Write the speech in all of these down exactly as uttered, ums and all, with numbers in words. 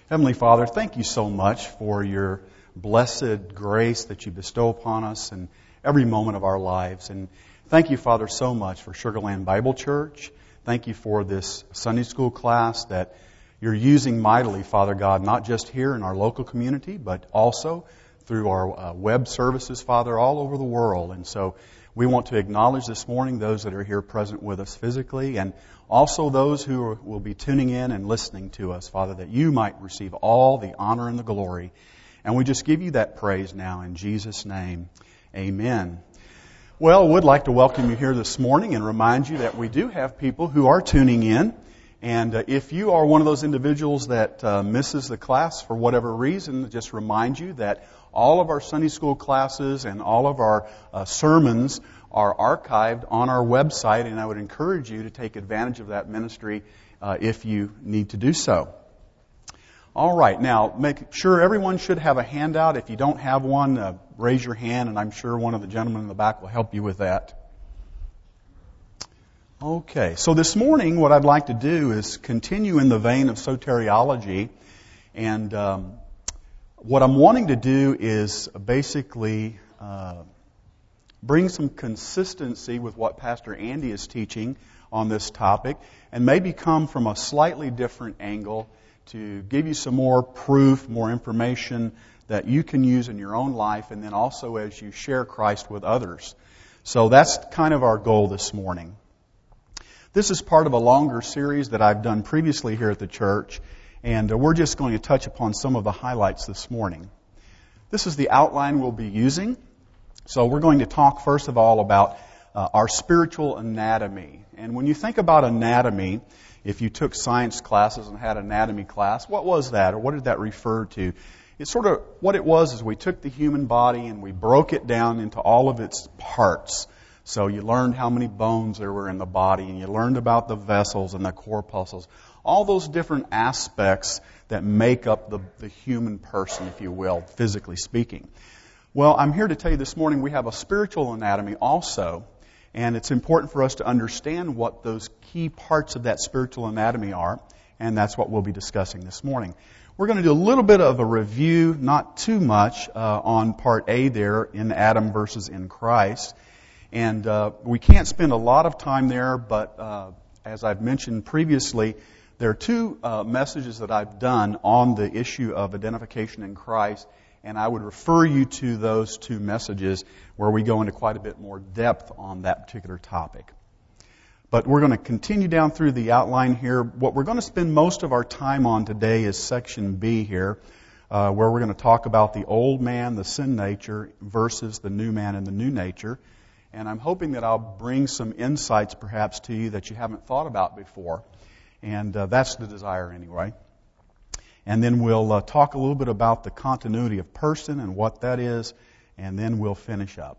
Heavenly Father, thank you so much for your blessed grace that you bestow upon us in every moment of our lives. And thank you, Father, so much for Sugar Land Bible Church. Thank you for this Sunday school class that you're using mightily, Father God, not just here in our local community, but also through our uh, web services, Father, all over the world. And so we want to acknowledge this morning those that are here present with us physically, and also those who are, will be tuning in and listening to us, Father, that you might receive all the honor and the glory. And we just give you that praise now in Jesus' name. Amen. Well, I would like to welcome you here this morning and remind you that we do have people who are tuning in. And uh, if you are one of those individuals that uh, misses the class for whatever reason, just remind you that all of our Sunday school classes and all of our uh, sermons are archived on our website, and I would encourage you to take advantage of that ministry uh, if you need to do so. All right, now make sure everyone should have a handout. If you don't have one, uh, raise your hand, and I'm sure one of the gentlemen in the back will help you with that. Okay, so this morning what I'd like to do is continue in the vein of soteriology, and um, what I'm wanting to do is basically uh, bring some consistency with what Pastor Andy is teaching on this topic, and maybe come from a slightly different angle to give you some more proof, more information that you can use in your own life, and then also as you share Christ with others. So that's kind of our goal this morning. This is part of a longer series that I've done previously here at the church, and we're just going to touch upon some of the highlights this morning. This is the outline we'll be using. So we're going to talk first of all about uh, our spiritual anatomy. And when you think about anatomy, if you took science classes and had anatomy class, what was that, or what did that refer to? It's sort of, what it was is we took the human body and we broke it down into all of its parts. So you learned how many bones there were in the body, and you learned about the vessels and the corpuscles, all those different aspects that make up the, the human person, if you will, physically speaking. Well, I'm here to tell you this morning we have a spiritual anatomy also, and it's important for us to understand what those key parts of that spiritual anatomy are, and that's what we'll be discussing this morning. We're going to do a little bit of a review, not too much, uh, on part A there, in Adam versus in Christ. And uh, we can't spend a lot of time there, but uh, as I've mentioned previously, there are two uh, messages that I've done on the issue of identification in Christ, and I would refer you to those two messages where we go into quite a bit more depth on that particular topic. But we're going to continue down through the outline here. What we're going to spend most of our time on today is section B here, uh, where we're going to talk about the old man, the sin nature, versus the new man and the new nature. And I'm hoping that I'll bring some insights perhaps to you that you haven't thought about before. And uh, that's the desire anyway. And then we'll uh, talk a little bit about the continuity of person and what that is, and then we'll finish up.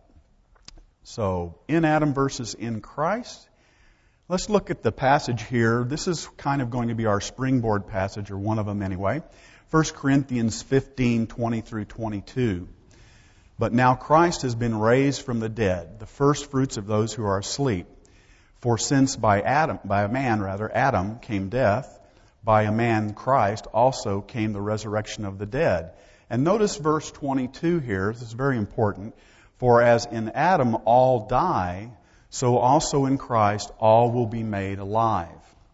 So, in Adam versus in Christ. Let's look at the passage here. This is kind of going to be our springboard passage, or one of them anyway. First Corinthians fifteen, twenty through twenty-two. But now Christ has been raised from the dead, the first fruits of those who are asleep. For since by Adam, by a man rather, Adam came death, by a man, Christ, also came the resurrection of the dead. And notice verse twenty-two here. This is very important. For as in Adam all die, so also in Christ all will be made alive.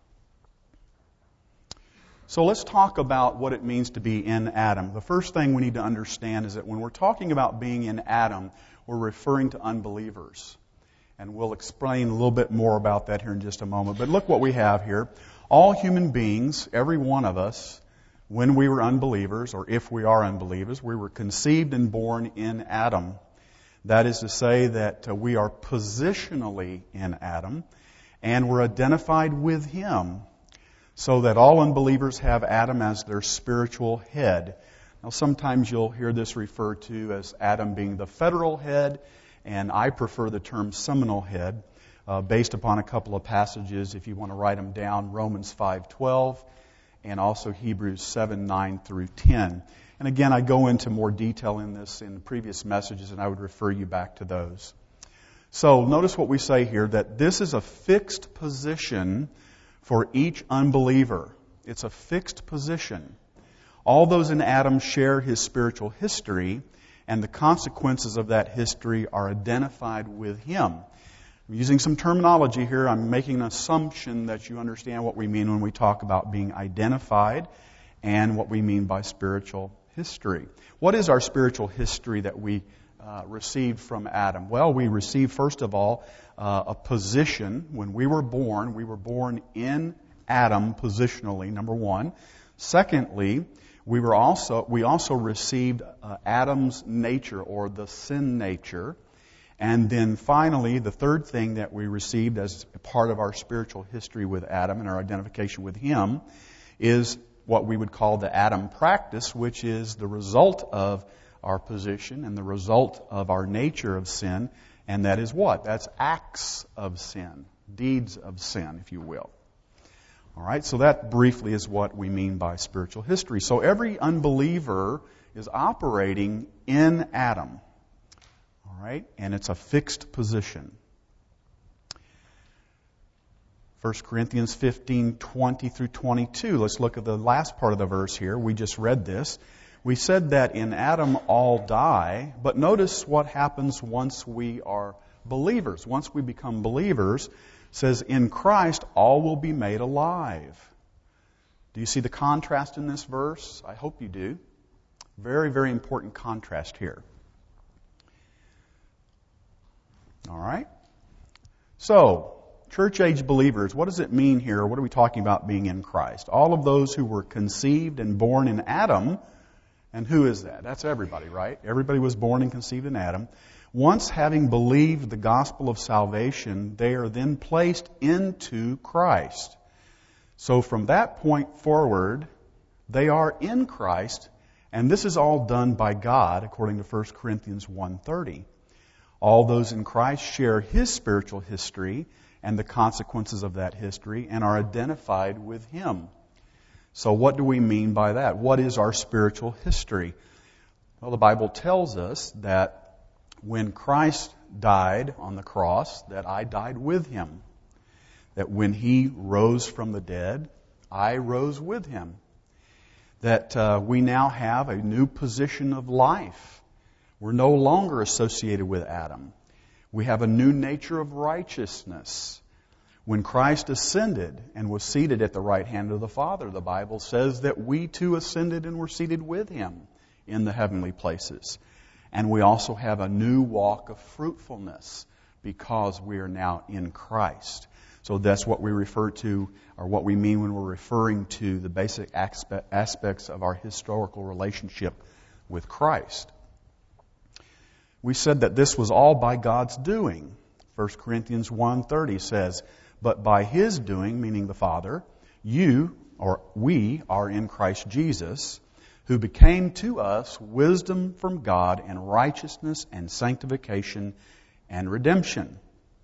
So let's talk about what it means to be in Adam. The first thing we need to understand is that when we're talking about being in Adam, we're referring to unbelievers. And we'll explain a little bit more about that here in just a moment. But look what we have here. All human beings, every one of us, when we were unbelievers, or if we are unbelievers, we were conceived and born in Adam. That is to say that uh, we are positionally in Adam, and we're identified with Him, so that all unbelievers have Adam as their spiritual head. Now, sometimes you'll hear this referred to as Adam being the federal head, and I prefer the term seminal head. Uh, based upon a couple of passages, if you want to write them down, Romans five twelve and also Hebrews seven nine through ten. And again, I go into more detail in this in previous messages, and I would refer you back to those. So notice what we say here, that this is a fixed position for each unbeliever. It's a fixed position. All those in Adam share his spiritual history, and the consequences of that history are identified with him. I'm using some terminology here. I'm making an assumption that you understand what we mean when we talk about being identified and what we mean by spiritual history. What is our spiritual history that we uh, received from Adam? Well, we received, first of all, uh, a position. When we were born, we were born in Adam positionally, number one. Secondly, we were also we also received uh, Adam's nature, or the sin nature. And then finally, the third thing that we received as part of our spiritual history with Adam and our identification with him is what we would call the Adam practice, which is the result of our position and the result of our nature of sin. And that is what? That's acts of sin, deeds of sin, if you will. All right, so that briefly is what we mean by spiritual history. So every unbeliever is operating in Adam. All right, and it's a fixed position. First Corinthians fifteen, twenty through twenty-two. Let's look at the last part of the verse here. We just read this. We said that in Adam all die, but notice what happens once we are believers. Once we become believers, it says in Christ all will be made alive. Do you see the contrast in this verse? I hope you do. Very, very important contrast here. All right. So, church-age believers, what does it mean here? What are we talking about being in Christ? All of those who were conceived and born in Adam, and who is that? That's everybody, right? Everybody was born and conceived in Adam. Once having believed the gospel of salvation, they are then placed into Christ. So from that point forward, they are in Christ, and this is all done by God, according to First Corinthians one thirty. All those in Christ share his spiritual history and the consequences of that history and are identified with him. So what do we mean by that? What is our spiritual history? Well, the Bible tells us that when Christ died on the cross, that I died with him. That when he rose from the dead, I rose with him. That uh, we now have a new position of life. We're no longer associated with Adam. We have a new nature of righteousness. When Christ ascended and was seated at the right hand of the Father, the Bible says that we too ascended and were seated with him in the heavenly places. And we also have a new walk of fruitfulness because we are now in Christ. So that's what we refer to, or what we mean when we're referring to the basic aspects of our historical relationship with Christ. We said that this was all by God's doing. First Corinthians one thirty says, but by his doing, meaning the Father, you, or we, are in Christ Jesus, who became to us wisdom from God and righteousness and sanctification and redemption.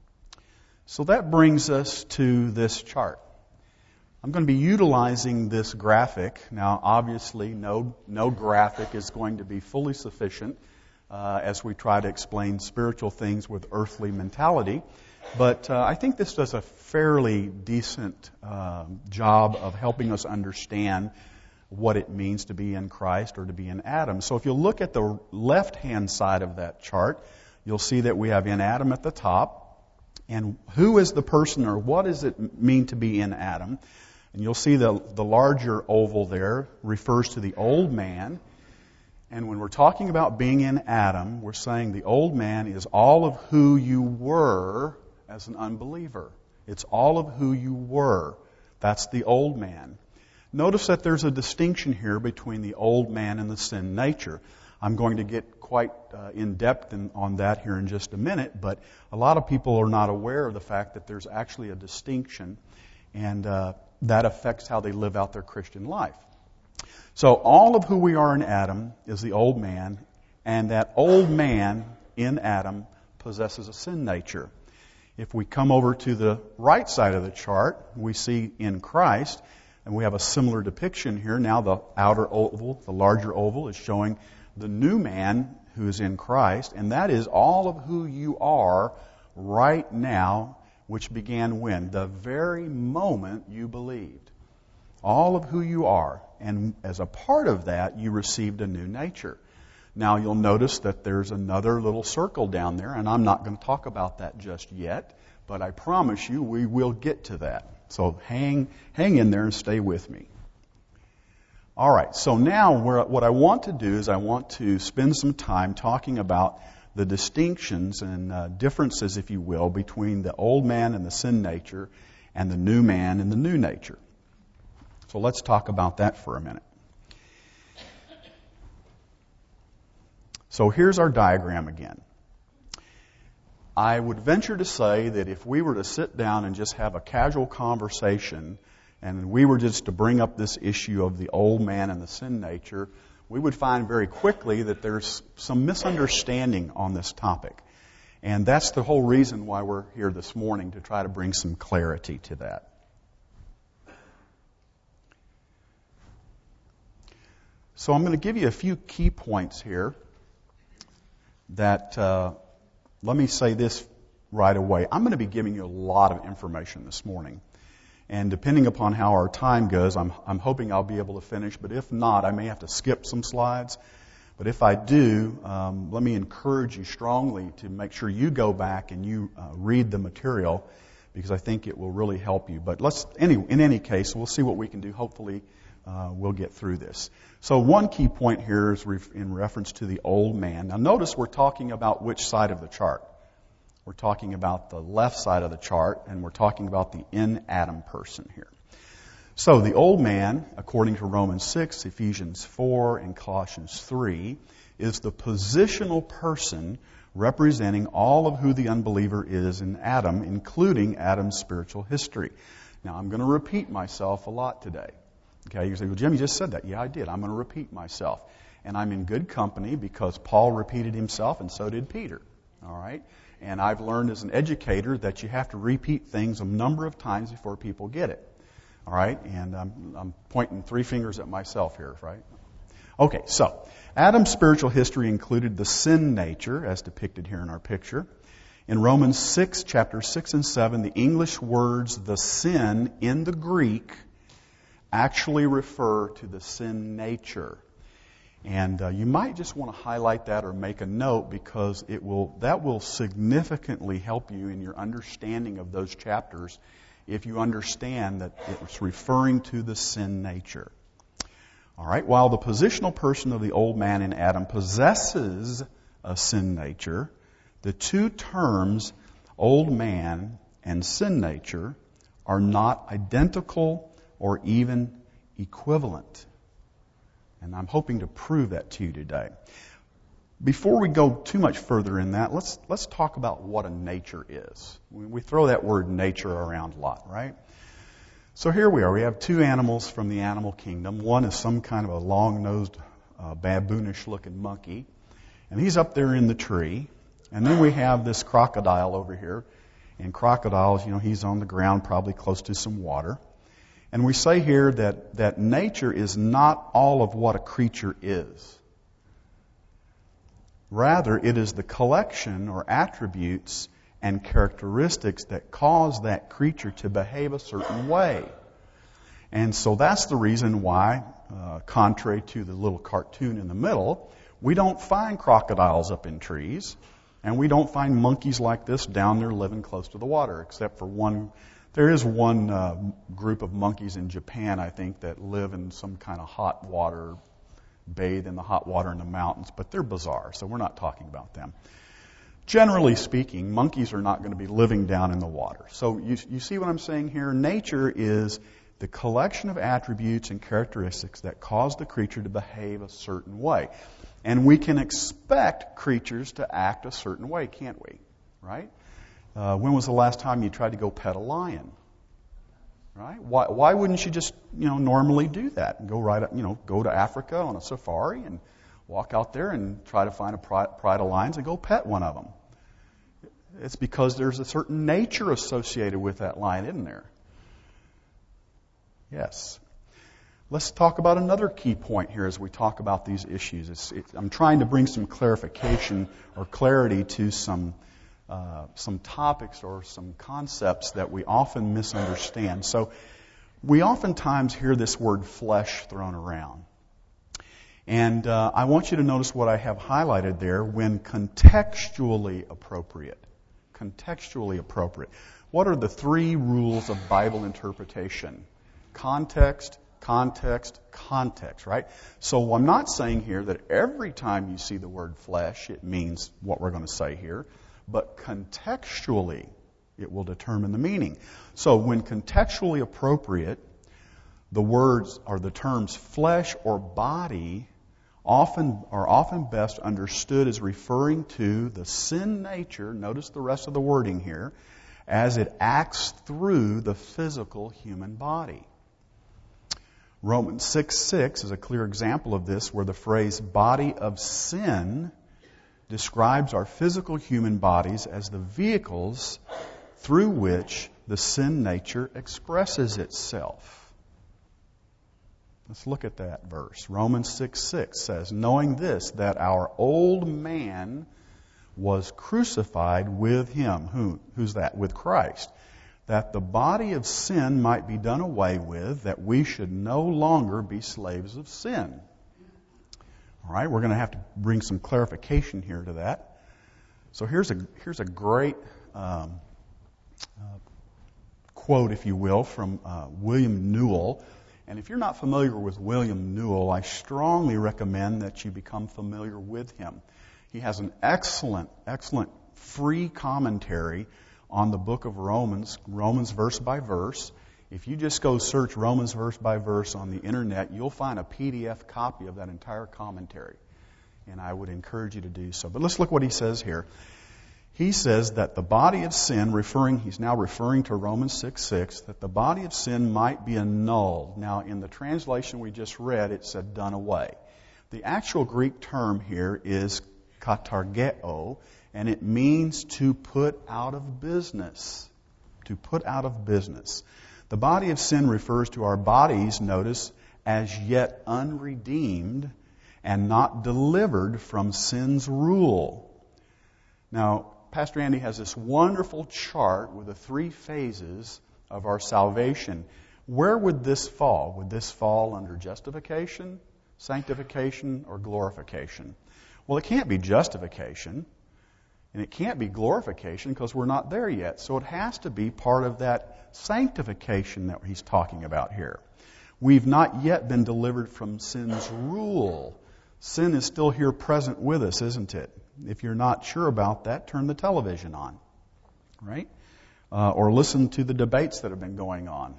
So that brings us to this chart. I'm going to be utilizing this graphic. Now, obviously, no, no graphic is going to be fully sufficient Uh, as we try to explain spiritual things with earthly mentality. But uh, I think this does a fairly decent uh, job of helping us understand what it means to be in Christ or to be in Adam. So if you look at the left-hand side of that chart, you'll see that we have in Adam at the top. And who is the person, or what does it mean to be in Adam? And you'll see the, the larger oval there refers to the old man. And when we're talking about being in Adam, we're saying the old man is all of who you were as an unbeliever. It's all of who you were. That's the old man. Notice that there's a distinction here between the old man and the sin nature. I'm going to get quite uh, in-depth in, on that here in just a minute, but a lot of people are not aware of the fact that there's actually a distinction, and uh, that affects how they live out their Christian life. So all of who we are in Adam is the old man, and that old man in Adam possesses a sin nature. If we come over to the right side of the chart, we see in Christ, and we have a similar depiction here. Now the outer oval, the larger oval, is showing the new man who is in Christ, and that is all of who you are right now, which began when? The very moment you believed. all of who you are. And as a part of that, you received a new nature. Now you'll notice that there's another little circle down there, and I'm not going to talk about that just yet, but I promise you we will get to that. So hang, hang in there and stay with me. All right, so now where, what I want to do is I want to spend some time talking about the distinctions and uh, differences, if you will, between the old man and the sin nature and the new man and the new nature. So let's talk about that for a minute. So here's our diagram again. I would venture to say that if we were to sit down and just have a casual conversation and we were just to bring up this issue of the old man and the sin nature, we would find very quickly that there's some misunderstanding on this topic. And that's the whole reason why we're here this morning, to try to bring some clarity to that. So I'm going to give you a few key points here that, uh, let me say this right away. I'm going to be giving you a lot of information this morning. And depending upon how our time goes, I'm, I'm hoping I'll be able to finish. But if not, I may have to skip some slides. But if I do, um, let me encourage you strongly to make sure you go back and you uh, read the material, because I think it will really help you. But let's, any, in any case, we'll see what we can do. Hopefully, uh, we'll get through this. So one key point here is ref- in reference to the old man. Now notice we're talking about which side of the chart. We're talking about the left side of the chart, and we're talking about the in Adam person here. So the old man, according to Romans six, Ephesians four, and Colossians three, is the positional person representing all of who the unbeliever is in Adam, including Adam's spiritual history. Now I'm going to repeat myself a lot today. Okay, you say, well, Jim, you just said that. Yeah, I did. I'm going to repeat myself. And I'm in good company because Paul repeated himself and so did Peter. All right? And I've learned as an educator that you have to repeat things a number of times before people get it. All right? And I'm, I'm pointing three fingers at myself here, right? Okay, so Adam's spiritual history included the sin nature, as depicted here in our picture. In Romans six, chapter six and seven, the English words, the sin, in the Greek, actually refer to the sin nature. And uh, you might just want to highlight that or make a note, because it will that will significantly help you in your understanding of those chapters if you understand that it's referring to the sin nature. All right, while the positional person of the old man in Adam possesses a sin nature, the two terms, old man and sin nature, are not identical or even equivalent. And I'm hoping to prove that to you today. Before we go too much further in that, let's let's talk about what a nature is. We throw that word nature around a lot, right? So here we are. We have two animals from the animal kingdom. One is some kind of a long-nosed, uh, baboonish-looking monkey, and he's up there in the tree. And then we have this crocodile over here. And crocodiles, you know, he's on the ground, probably close to some water. And we say here that, that nature is not all of what a creature is. Rather, it is the collection or attributes and characteristics that cause that creature to behave a certain way. And so that's the reason why, uh, contrary to the little cartoon in the middle, we don't find crocodiles up in trees, and we don't find monkeys like this down there living close to the water, except for one. There is one uh, group of monkeys in Japan, I think, that live in some kind of hot water, bathe in the hot water in the mountains, but they're bizarre, so we're not talking about them. Generally speaking, monkeys are not going to be living down in the water. So you, you see what I'm saying here? Nature is the collection of attributes and characteristics that cause the creature to behave a certain way. And we can expect creatures to act a certain way, can't we? Right? Uh, when was the last time you tried to go pet a lion? Right? Why, why wouldn't you just, you know, normally do that and go right up, you know, go to Africa on a safari and walk out there and try to find a pride of lions and go pet one of them? It's because there's a certain nature associated with that lion, isn't there? Yes. Let's talk about another key point here as we talk about these issues. It's, it, I'm trying to bring some clarification or clarity to some uh, some topics or some concepts that we often misunderstand. So We oftentimes hear this word flesh thrown around. And uh, I want you to notice what I have highlighted there, when contextually appropriate. Contextually appropriate. What are the three rules of Bible interpretation? Context, context, context, right? So I'm not saying here that every time you see the word flesh, it means what we're going to say here, but contextually, it will determine the meaning. So when contextually appropriate, the words or the terms flesh or body often are often best understood as referring to the sin nature, notice the rest of the wording here, as it acts through the physical human body. Romans six six is a clear example of this, where the phrase body of sin describes our physical human bodies as the vehicles through which the sin nature expresses itself. Let's look at that verse. Romans six six says, knowing this, that our old man was crucified with him. Who, who's that? With Christ. That the body of sin might be done away with, that we should no longer be slaves of sin. All right, we're going to have to bring some clarification here to that. So here's a here's a great um, uh, quote, if you will, from uh, William Newell. And if you're not familiar with William Newell, I strongly recommend that you become familiar with him. He has an excellent, excellent free commentary on the book of Romans, Romans verse by verse. If you just go search Romans verse by verse on the internet, you'll find a P D F copy of that entire commentary. And I would encourage you to do so. But let's look what he says here. He says that the body of sin, referring, he's now referring to Romans six six, that the body of sin might be annulled. Now, in the translation we just read, it said done away. The actual Greek term here is katargeo, and it means to put out of business. To put out of business. The body of sin refers to our bodies, notice, as yet unredeemed and not delivered from sin's rule. Now, Pastor Andy has this wonderful chart with the three phases of our salvation. Where would this fall? Would this fall under justification, sanctification, or glorification? Well, it can't be justification, and it can't be glorification because we're not there yet. So it has to be part of that sanctification that he's talking about here. We've not yet been delivered from sin's rule. Sin is still here present with us, isn't it? If you're not sure about that, turn the television on, right? Uh, or listen to the debates that have been going on.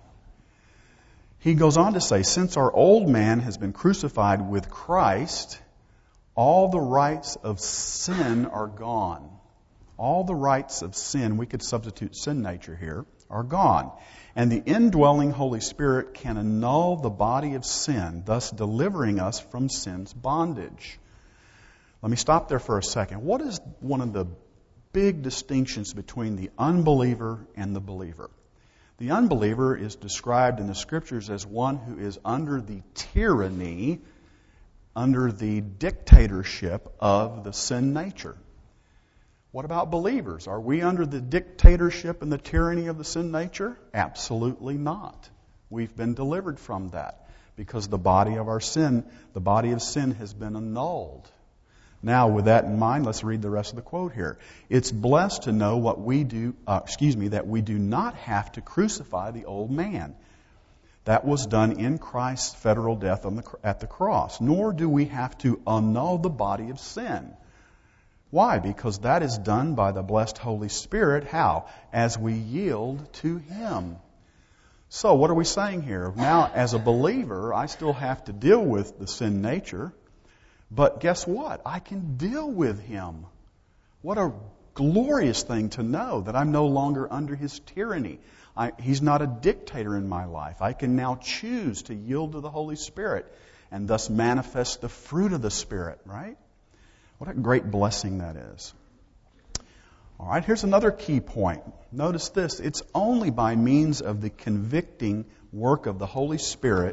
He goes on to say, since our old man has been crucified with Christ, all the rights of sin are gone. All the rights of sin, we could substitute sin nature here, are gone. And the indwelling Holy Spirit can annul the body of sin, thus delivering us from sin's bondage. Let me stop there for a second. What is one of the big distinctions between the unbeliever and the believer? The unbeliever is described in the Scriptures as one who is under the tyranny, under the dictatorship of the sin nature. What about believers? Are we under the dictatorship and the tyranny of the sin nature? Absolutely not. We've been delivered from that because the body of our sin, the body of sin has been annulled. Now, with that in mind, let's read the rest of the quote here. It's blessed to know what we do, uh, excuse me, that we do not have to crucify the old man. That was done in Christ's federal death on the, at the cross. Nor do we have to annul the body of sin. Why? Because that is done by the blessed Holy Spirit. How? As we yield to Him. So, what are we saying here? Now, as a believer, I still have to deal with the sin nature. But guess what? I can deal with Him. What a glorious thing to know that I'm no longer under His tyranny. I, he's not a dictator in my life. I can now choose to yield to the Holy Spirit and thus manifest the fruit of the Spirit, right? What a great blessing that is. All right, here's another key point. Notice this. It's only by means of the convicting work of the Holy Spirit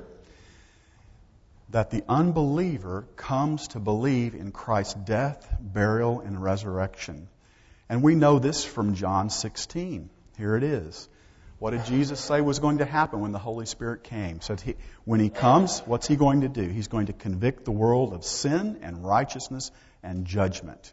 that the unbeliever comes to believe in Christ's death, burial, and resurrection. And we know this from John sixteen. Here it is. What did Jesus say was going to happen when the Holy Spirit came? So he, when He comes, what's He going to do? He's going to convict the world of sin and righteousness and judgment.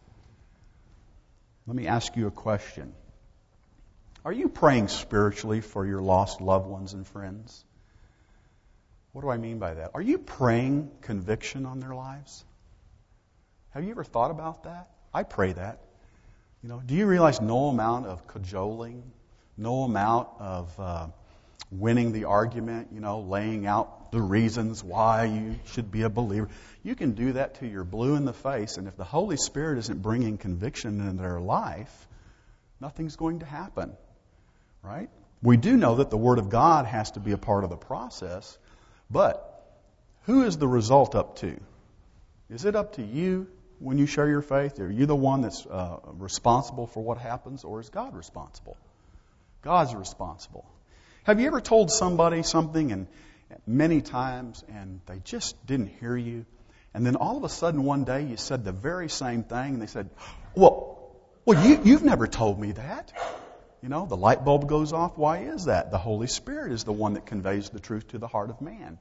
Let me ask you a question. Are you praying spiritually for your lost loved ones and friends? What do I mean by that? Are you praying conviction on their lives? Have you ever thought about that? I pray that. You know, do you realize no amount of cajoling, no amount of uh, winning the argument, you know, laying out the reasons why you should be a believer, you can do that till you're blue in the face, and if the Holy Spirit isn't bringing conviction in their life, nothing's going to happen. Right? We do know that the Word of God has to be a part of the process, but who is the result up to? Is it up to you when you share your faith? Are you the one that's uh, responsible for what happens, or is God responsible? God's responsible. Have you ever told somebody something and many times and they just didn't hear you, and then all of a sudden one day you said the very same thing and they said, well, well you, you've never told me that. You know, the light bulb goes off. Why is that? The Holy Spirit is the one that conveys the truth to the heart of man.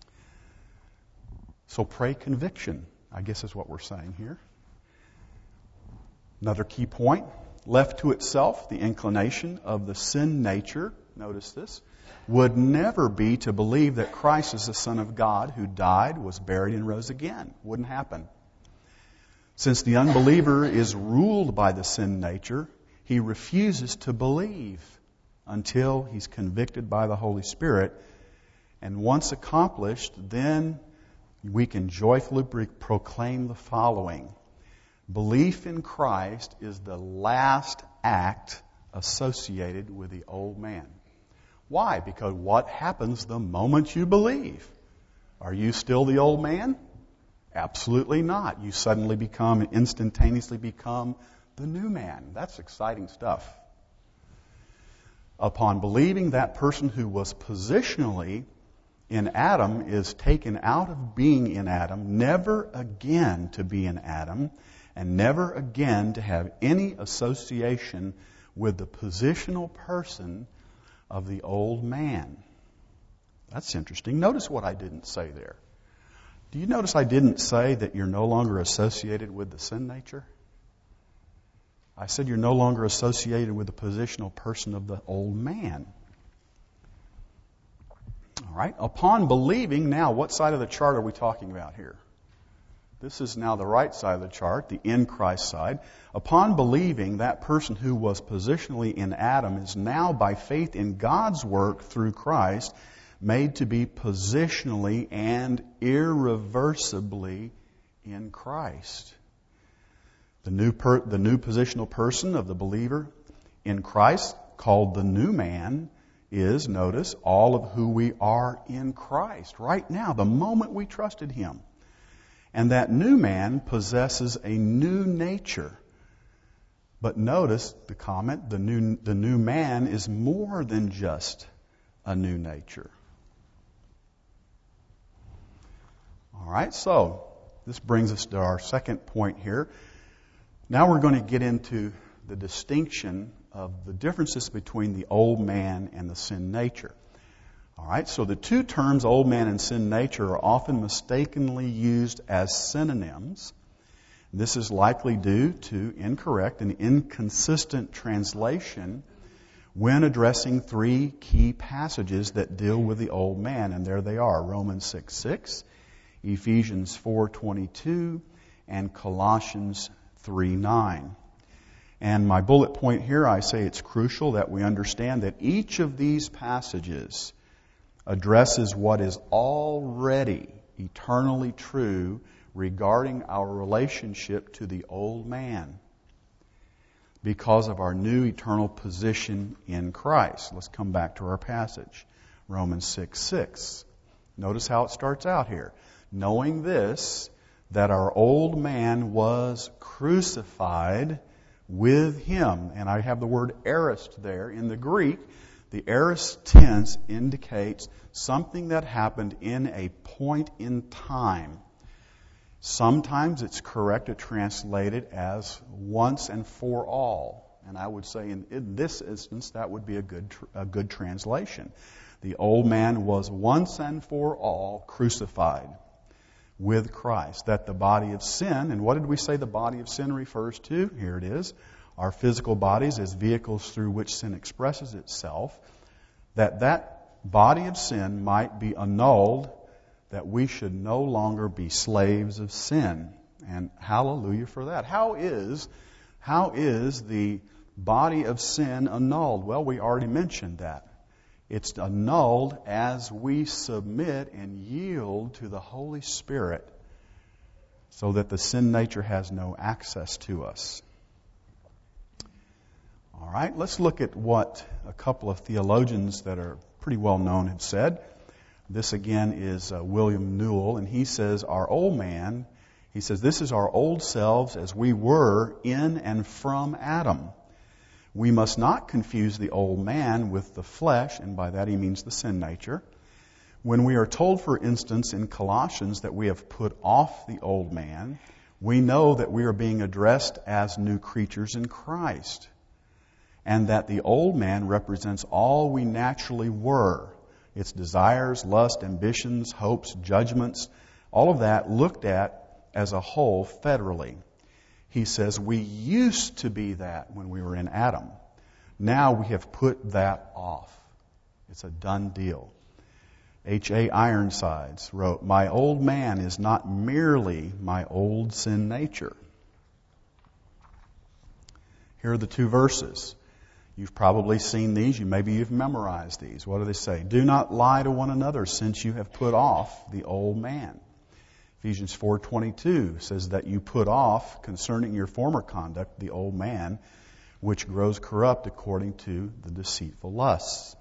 So pray conviction, I guess is what we're saying here. Another key point, left to itself, the inclination of the sin nature, notice this, would never be to believe that Christ is the Son of God who died, was buried, and rose again. Wouldn't happen. Since the unbeliever is ruled by the sin nature, he refuses to believe until he's convicted by the Holy Spirit. And once accomplished, then we can joyfully proclaim the following. Belief in Christ is the last act associated with the old man. Why? Because what happens the moment you believe? Are you still the old man? Absolutely not. You suddenly become, instantaneously become the new man. That's exciting stuff. Upon believing, that person who was positionally in Adam is taken out of being in Adam, never again to be in Adam, and never again to have any association with the positional person of the old man. That's interesting. Notice what I didn't say there. Do you notice I didn't say that you're no longer associated with the sin nature? I said you're no longer associated with the positional person of the old man. All right. Upon believing, now what side of the chart are we talking about here? This is now the right side of the chart, the in Christ side. Upon believing, that person who was positionally in Adam is now, by faith in God's work through Christ, made to be positionally and irreversibly in Christ. The new per, the new positional person of the believer in Christ, called the new man, is, notice, all of who we are in Christ right now, the moment we trusted Him. And that new man possesses a new nature. But notice the comment, the new, the new man is more than just a new nature. All right, so this brings us to our second point here. Now we're going to get into the distinction of the differences between the old man and the sin nature. All right, so the two terms, old man and sin nature, are often mistakenly used as synonyms. This is likely due to incorrect and inconsistent translation when addressing three key passages that deal with the old man. And there they are, Romans six six, Ephesians four twenty-two, and Colossians three nine. And my bullet point here, I say it's crucial that we understand that each of these passages addresses what is already eternally true regarding our relationship to the old man because of our new eternal position in Christ. Let's come back to our passage, Romans six six. Notice how it starts out here. Knowing this, that our old man was crucified with Him. And I have the word aorist there. In the Greek, the aorist tense indicates something that happened in a point in time. Sometimes it's correct to translate it as once and for all. And I would say in, in this instance, that would be a good, tr- a good translation. The old man was once and for all crucified with Christ. That the body of sin, and what did we say the body of sin refers to? Here it is. Our physical bodies as vehicles through which sin expresses itself. That that body of sin might be annulled, that we should no longer be slaves of sin. And hallelujah for that. How is, how is the body of sin annulled? Well, we already mentioned that. It's annulled as we submit and yield to the Holy Spirit so that the sin nature has no access to us. All right, let's look at what a couple of theologians that are pretty well known have said. This again is uh, William Newell, and he says, our old man, he says, this is our old selves as we were in and from Adam. We must not confuse the old man with the flesh, and by that he means the sin nature. When we are told, for instance, in Colossians that we have put off the old man, we know that we are being addressed as new creatures in Christ, and that the old man represents all we naturally were. Its desires, lust, ambitions, hopes, judgments, all of that looked at as a whole federally. He says, we used to be that when we were in Adam. Now we have put that off. It's a done deal. H A Ironsides wrote, my old man is not merely my old sin nature. Here are the two verses. You've probably seen these. You Maybe you've memorized these. What do they say? Do not lie to one another, since you have put off the old man. Ephesians four twenty-two says that you put off, concerning your former conduct, the old man, which grows corrupt according to the deceitful lusts.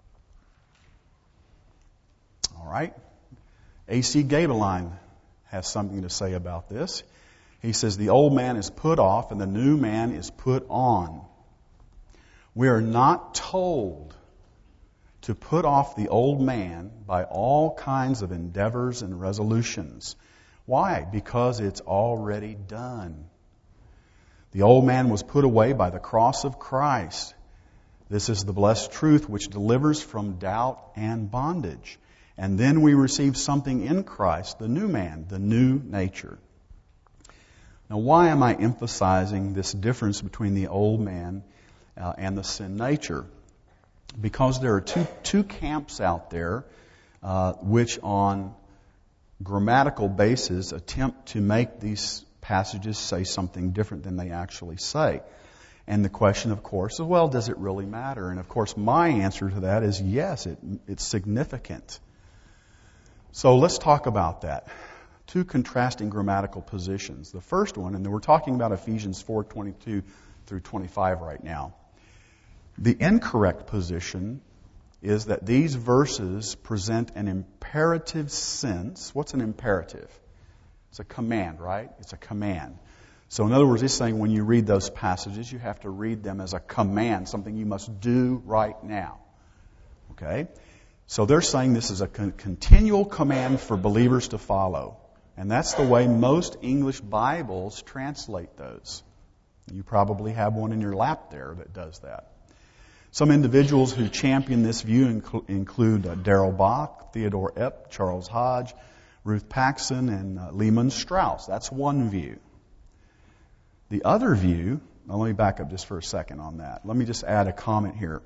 All right. A C Gabeline has something to say about this. He says the old man is put off and the new man is put on. We are not told to put off the old man by all kinds of endeavors and resolutions. Why? Because it's already done. The old man was put away by the cross of Christ. This is the blessed truth which delivers from doubt and bondage. And then we receive something in Christ, the new man, the new nature. Now, why am I emphasizing this difference between the old man uh, and the sin nature? Because there are two two camps out there uh, which on grammatical basis attempt to make these passages say something different than they actually say. And the question, of course, is, well, does it really matter? And of course, my answer to that is yes, it, it's significant. So let's talk about that. Two contrasting grammatical positions. The first one, and we're talking about Ephesians four twenty-two through twenty-five right now. The incorrect position is that these verses present an imperative sense. What's an imperative? It's a command, right? It's a command. So in other words, he's saying when you read those passages, you have to read them as a command, something you must do right now. Okay? So they're saying this is a con- continual command for believers to follow. And that's the way most English Bibles translate those. You probably have one in your lap there that does that. Some individuals who champion this view inc- include uh, Darrell Bach, Theodore Epp, Charles Hodge, Ruth Paxson, and uh, Lehman Strauss. That's one view. The other view, now let me back up just for a second on that. Let me just add a comment here.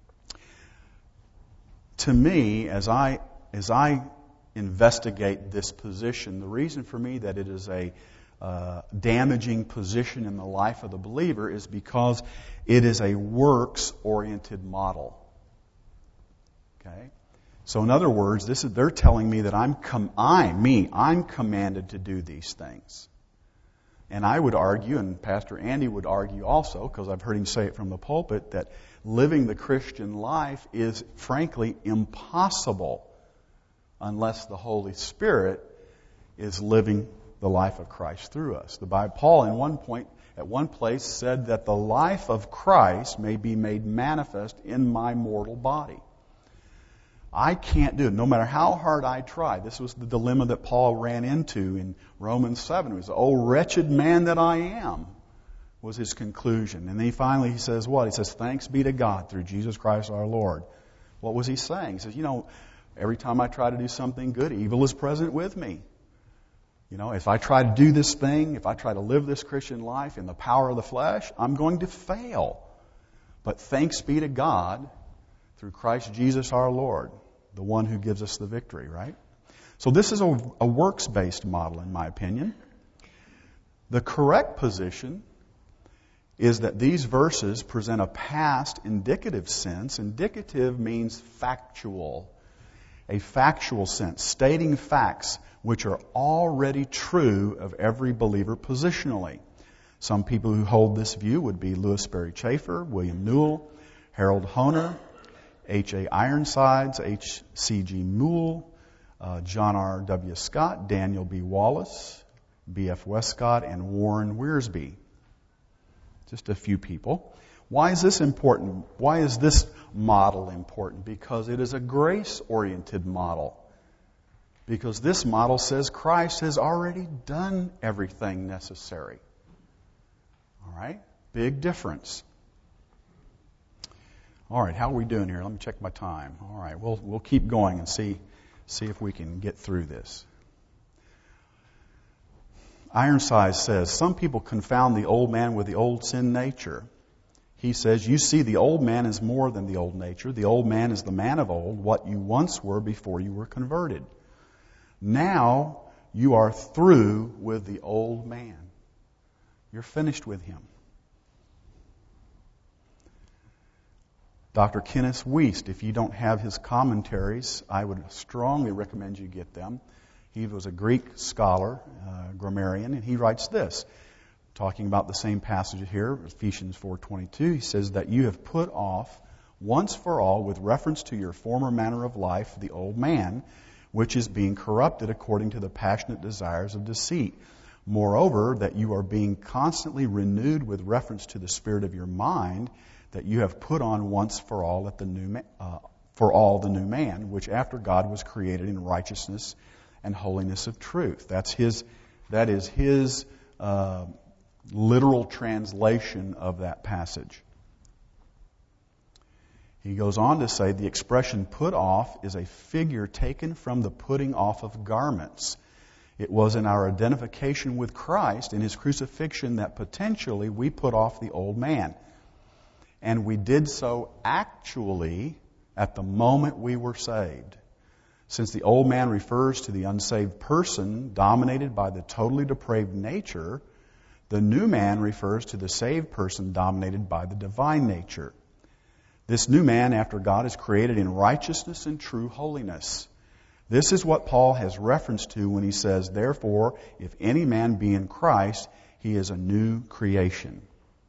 To me, as I as I investigate this position, the reason for me that it is a uh, damaging position in the life of the believer is because it is a works-oriented model. Okay? So in other words, this is they're telling me that I'm com- I, me, I'm commanded to do these things. And I would argue, and Pastor Andy would argue also, because I've heard him say it from the pulpit, that living the Christian life is frankly impossible unless the Holy Spirit is living the life of Christ through us. The Bible, Paul, in one point, at one place, said that the life of Christ may be made manifest in my mortal body. I can't do it, no matter how hard I try. This was the dilemma that Paul ran into in Romans seven. He was, oh, wretched man that I am. was his conclusion. And then he finally he says what? He says, thanks be to God through Jesus Christ our Lord. What was he saying? He says, you know, every time I try to do something good, evil is present with me. You know, if I try to do this thing, if I try to live this Christian life in the power of the flesh, I'm going to fail. But thanks be to God through Christ Jesus our Lord, the one who gives us the victory, right? So this is a, a works-based model, in my opinion. The correct position is that these verses present a past indicative sense. Indicative means factual. A factual sense, stating facts which are already true of every believer positionally. Some people who hold this view would be Lewis Sperry Chafer, William Newell, Harold Hoehner, H A Ironsides, H C G Moule, uh, John R W Scott, Daniel B. Wallace, B F Westcott, and Warren Wiersbe. Just a few people. Why is this important? Why is this model important? Because it is a grace-oriented model. Because this model says Christ has already done everything necessary. All right? Big difference. All right, how are we doing here? Let me check my time. All right, we'll we'll keep going and see see if we can get through this. Ironsides says, some people confound the old man with the old sin nature. He says, you see the old man is more than the old nature. The old man is the man of old, what you once were before you were converted. Now you are through with the old man. You're finished with him. Doctor Kenneth Wuest, if you don't have his commentaries, I would strongly recommend you get them. He was a Greek scholar, uh, grammarian, and he writes this, talking about the same passage here, Ephesians four twenty-two. He says that you have put off once for all, with reference to your former manner of life, the old man, which is being corrupted according to the passionate desires of deceit. Moreover, that you are being constantly renewed with reference to the spirit of your mind, that you have put on once for all at the new ma- uh, for all the new man, which after God was created in righteousness and holiness of truth. That's his. That is his uh, literal translation of that passage. He goes on to say the expression "put off" is a figure taken from the putting off of garments. It was in our identification with Christ in his crucifixion that potentially we put off the old man. And we did so actually at the moment we were saved. Since the old man refers to the unsaved person dominated by the totally depraved nature, the new man refers to the saved person dominated by the divine nature. This new man, after God, is created in righteousness and true holiness. This is what Paul has reference to when he says, therefore, if any man be in Christ, he is a new creation.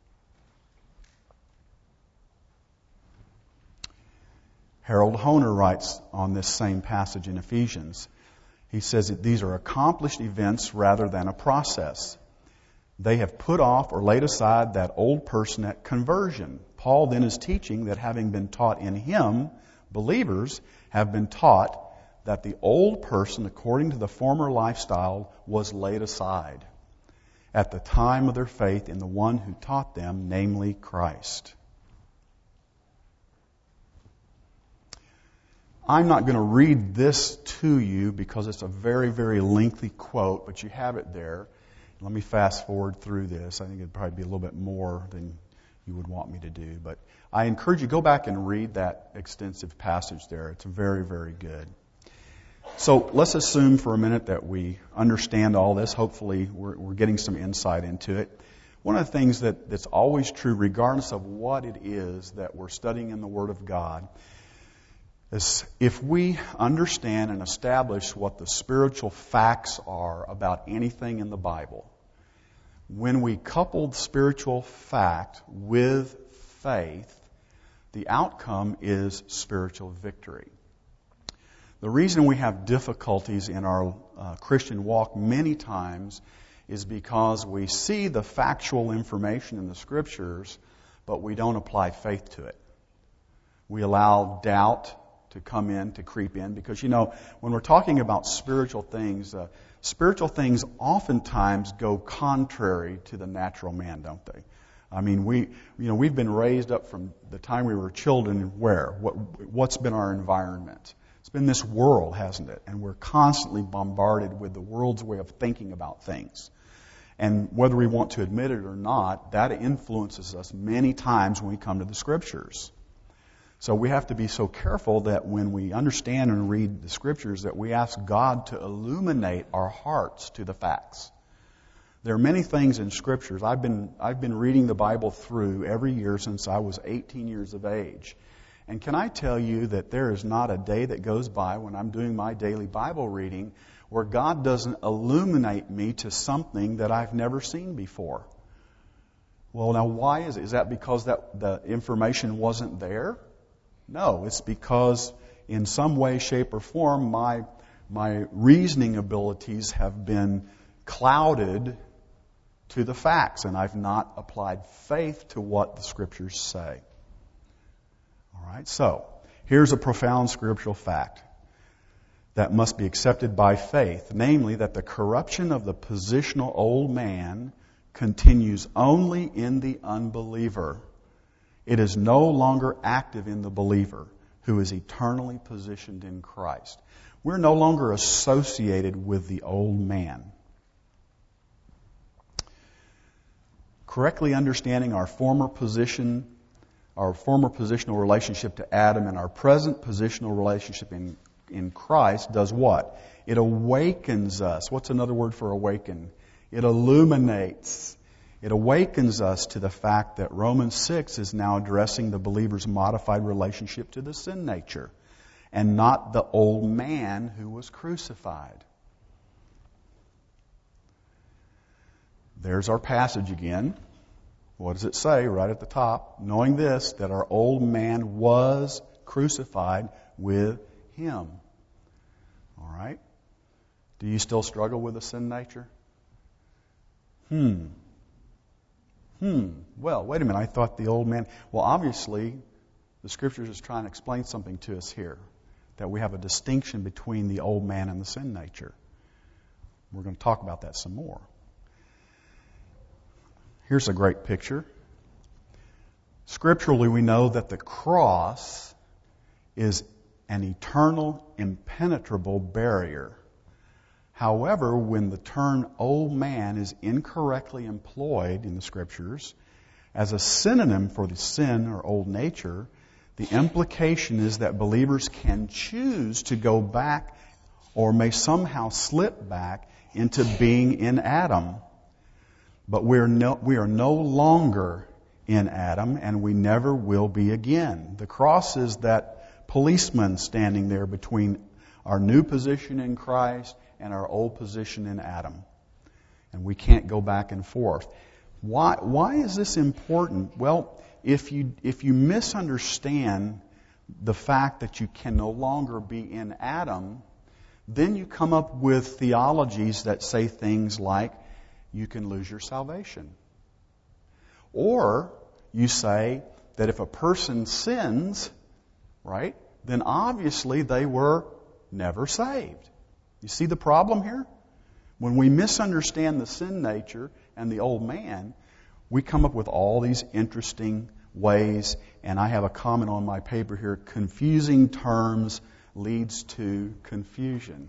Harold Hoehner writes on this same passage in Ephesians. He says that these are accomplished events rather than a process. They have put off or laid aside that old person at conversion. Paul then is teaching that having been taught in him, believers have been taught that the old person, according to the former lifestyle, was laid aside at the time of their faith in the one who taught them, namely Christ. I'm not going to read this to you because it's a very, very lengthy quote, but you have it there. Let me fast forward through this. I think it'd probably be a little bit more than you would want me to do. But I encourage you, go back and read that extensive passage there. It's very, very good. So let's assume for a minute that we understand all this. Hopefully we're, we're getting some insight into it. One of the things that, that's always true, regardless of what it is that we're studying in the Word of God, is if we understand and establish what the spiritual facts are about anything in the Bible, when we couple spiritual fact with faith, the outcome is spiritual victory. The reason we have difficulties in our uh, Christian walk many times is because we see the factual information in the Scriptures, but we don't apply faith to it. We allow doubt to come in, to creep in, because, you know, when we're talking about spiritual things, uh, spiritual things oftentimes go contrary to the natural man, don't they? I mean, we, you know, we've been raised up from the time we were children. Where? What, what's been our environment? It's been this world, hasn't it? And we're constantly bombarded with the world's way of thinking about things. And whether we want to admit it or not, that influences us many times when we come to the Scriptures. So we have to be so careful that when we understand and read the Scriptures, that we ask God to illuminate our hearts to the facts. There are many things in Scriptures. I've been I've been reading the Bible through every year since I was eighteen years of age. And can I tell you that there is not a day that goes by when I'm doing my daily Bible reading where God doesn't illuminate me to something that I've never seen before. Well, now why is it? Is that because that the information wasn't there? No, it's because in some way, shape, or form, my my reasoning abilities have been clouded to the facts, and I've not applied faith to what the Scriptures say. All right, so here's a profound scriptural fact that must be accepted by faith, namely that the corruption of the positional old man continues only in the unbeliever. It is no longer active in the believer who is eternally positioned in Christ. We're no longer associated with the old man. Correctly understanding our former position, our former positional relationship to Adam and our present positional relationship in, in Christ does what? It awakens us. What's another word for awaken? It illuminates. It awakens us to the fact that Romans six is now addressing the believer's modified relationship to the sin nature and not the old man who was crucified. There's our passage again. What does it say right at the top? Knowing this, that our old man was crucified with him. All right? Do you still struggle with the sin nature? Hmm. Hmm. Well, wait a minute. I thought the old man... Well, obviously, the Scriptures is trying to explain something to us here. That we have a distinction between the old man and the sin nature. We're going to talk about that some more. Here's a great picture. Scripturally, we know that the cross is an eternal, impenetrable barrier. However, when the term old man is incorrectly employed in the Scriptures as a synonym for the sin or old nature, the implication is that believers can choose to go back or may somehow slip back into being in Adam. But we're no, we are no longer in Adam, and we never will be again. The cross is that policeman standing there between our new position in Christ and our old position in Adam. And we can't go back and forth. Why, why is this important? Well, if you, if you misunderstand the fact that you can no longer be in Adam, then you come up with theologies that say things like, you can lose your salvation. Or you say that if a person sins, right, then obviously they were never saved. You see the problem here? When we misunderstand the sin nature and the old man, we come up with all these interesting ways, and I have a comment on my paper here, confusing terms leads to confusion.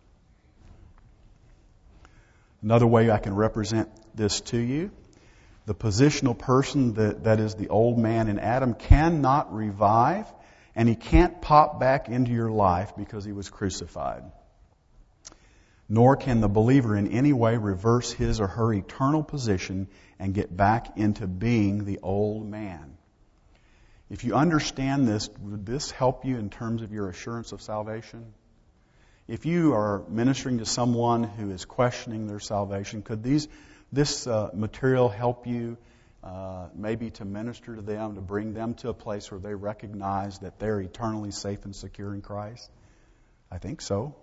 Another way I can represent this to you, the positional person that, that is the old man in Adam cannot revive, and he can't pop back into your life because he was crucified. Nor can the believer in any way reverse his or her eternal position and get back into being the old man. If you understand this, would this help you in terms of your assurance of salvation? If you are ministering to someone who is questioning their salvation, could these this uh, material help you uh, maybe to minister to them, to bring them to a place where they recognize that they're eternally safe and secure in Christ? I think so.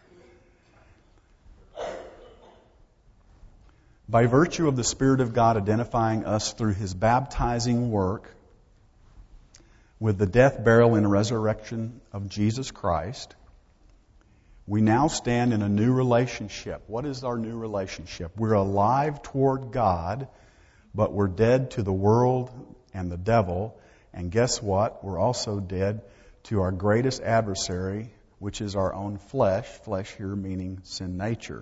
By virtue of the Spirit of God identifying us through His baptizing work with the death, burial, and resurrection of Jesus Christ, we now stand in a new relationship. What is our new relationship? We're alive toward God but we're dead to the world and the devil. And guess what? We're also dead to our greatest adversary, which is our own flesh. Flesh here meaning sin nature.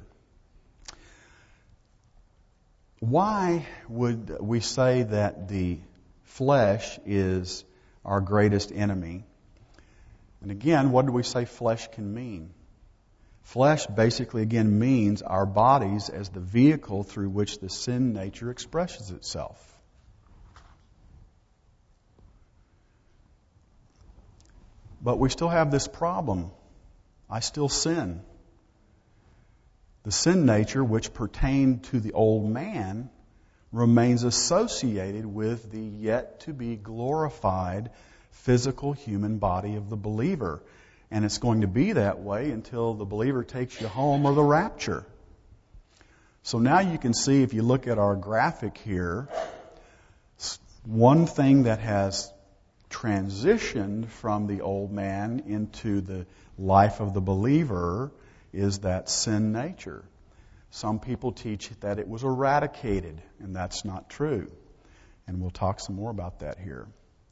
Why would we say that the flesh is our greatest enemy? And again, what do we say flesh can mean? Flesh basically again means our bodies as the vehicle through which the sin nature expresses itself. But we still have this problem. I still sin. The sin nature, which pertained to the old man, remains associated with the yet-to-be glorified physical human body of the believer. And it's going to be that way until the believer takes you home or the rapture. So now you can see, if you look at our graphic here, one thing that has transitioned from the old man into the life of the believer is that sin nature. Some people teach that it was eradicated, and that's not true. And we'll talk some more about that here.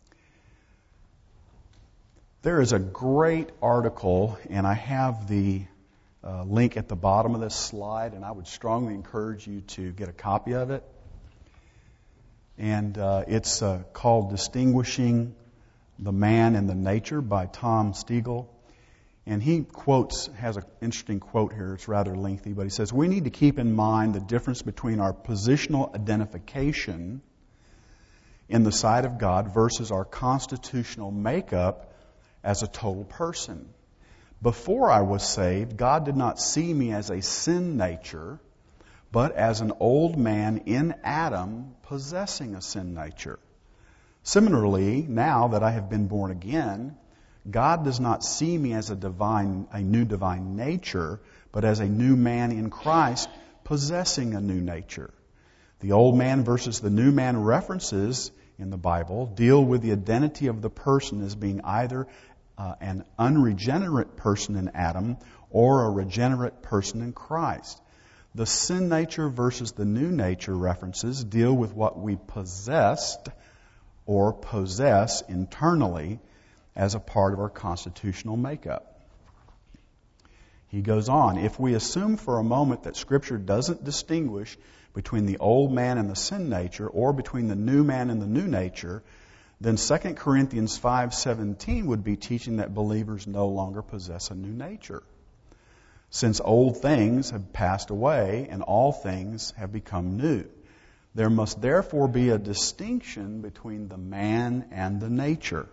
There is a great article, and I have the uh, link at the bottom of this slide, and I would strongly encourage you to get a copy of it. And uh, it's uh, called Distinguishing the Man and the Nature by Tom Stegall. And he quotes, has an interesting quote here. It's rather lengthy, but he says, we need to keep in mind the difference between our positional identification in the sight of God versus our constitutional makeup as a total person. Before I was saved, God did not see me as a sin nature, but as an old man in Adam possessing a sin nature. Similarly, now that I have been born again, God does not see me as a divine, a new divine nature, but as a new man in Christ possessing a new nature. The old man versus the new man references in the Bible deal with the identity of the person as being either uh, an unregenerate person in Adam or a regenerate person in Christ. The sin nature versus the new nature references deal with what we possessed or possess internally as a part of our constitutional makeup. He goes on, if we assume for a moment that Scripture doesn't distinguish between the old man and the sin nature or between the new man and the new nature, then Second Corinthians five seventeen would be teaching that believers no longer possess a new nature, since old things have passed away and all things have become new. There must therefore be a distinction between the man and the nature.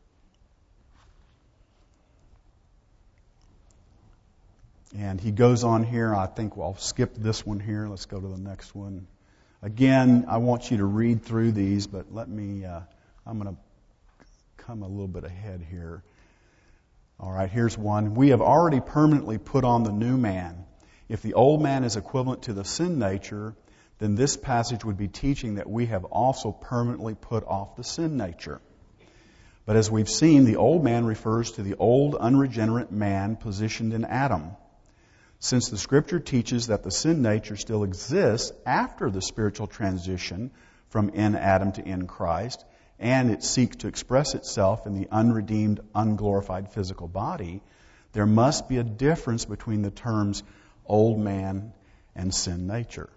And he goes on here. I think we'll skip this one here. Let's go to the next one. Again, I want you to read through these, but let me, uh, I'm going to come a little bit ahead here. All right, here's one. We have already permanently put on the new man. If the old man is equivalent to the sin nature, then this passage would be teaching that we have also permanently put off the sin nature. But as we've seen, the old man refers to the old unregenerate man positioned in Adam. Since the Scripture teaches that the sin nature still exists after the spiritual transition from in Adam to in Christ, and it seeks to express itself in the unredeemed, unglorified physical body, there must be a difference between the terms old man and sin nature.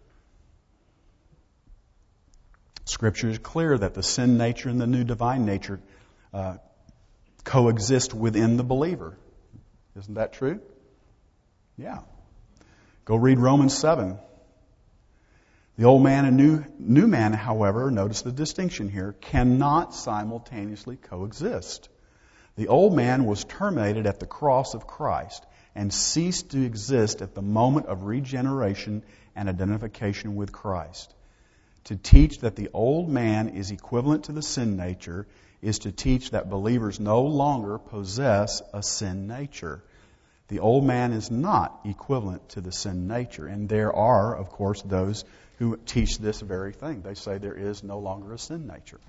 Scripture is clear that the sin nature and the new divine nature uh, coexist within the believer. Isn't that true? Yeah. Go read Romans seven. The old man and new, new man, however, notice the distinction here, cannot simultaneously coexist. The old man was terminated at the cross of Christ and ceased to exist at the moment of regeneration and identification with Christ. To teach that the old man is equivalent to the sin nature is to teach that believers no longer possess a sin nature. The old man is not equivalent to the sin nature. And there are, of course, those who teach this very thing. They say there is no longer a sin nature.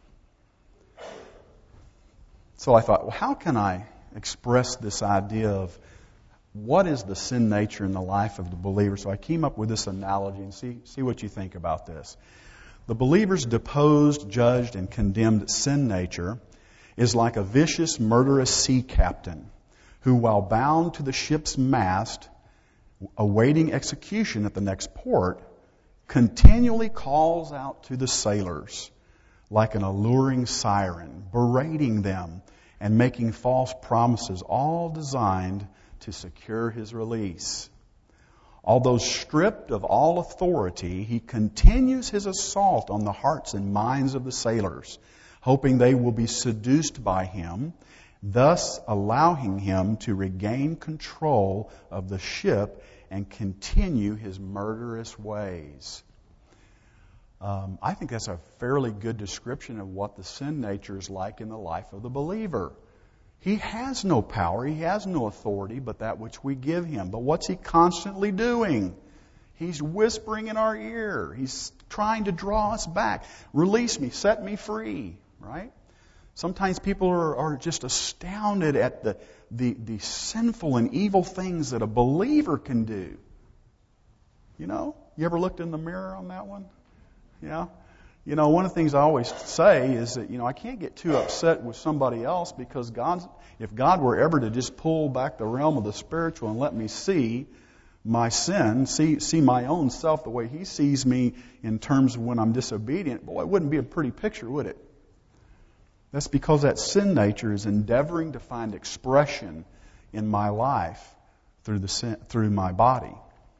So I thought, well, how can I express this idea of what is the sin nature in the life of the believer? So I came up with this analogy, and see, see what you think about this. The believer's deposed, judged, and condemned sin nature is like a vicious, murderous sea captain who, while bound to the ship's mast, awaiting execution at the next port, continually calls out to the sailors like an alluring siren, berating them and making false promises, all designed to secure his release. Although stripped of all authority, he continues his assault on the hearts and minds of the sailors, hoping they will be seduced by him, thus allowing him to regain control of the ship and continue his murderous ways. Um, I think that's a fairly good description of what the sin nature is like in the life of the believer. He has no power, he has no authority but that which we give him. But what's he constantly doing? He's whispering in our ear. He's trying to draw us back. Release me, set me free, right? Sometimes people are, are just astounded at the, the, the sinful and evil things that a believer can do. You know, you ever looked in the mirror on that one? Yeah. You know, one of the things I always say is that, you know, I can't get too upset with somebody else because God's, if God were ever to just pull back the realm of the spiritual and let me see my sin, see see my own self the way He sees me in terms of when I'm disobedient, boy, it wouldn't be a pretty picture, would it? That's because that sin nature is endeavoring to find expression in my life through the sin, through my body.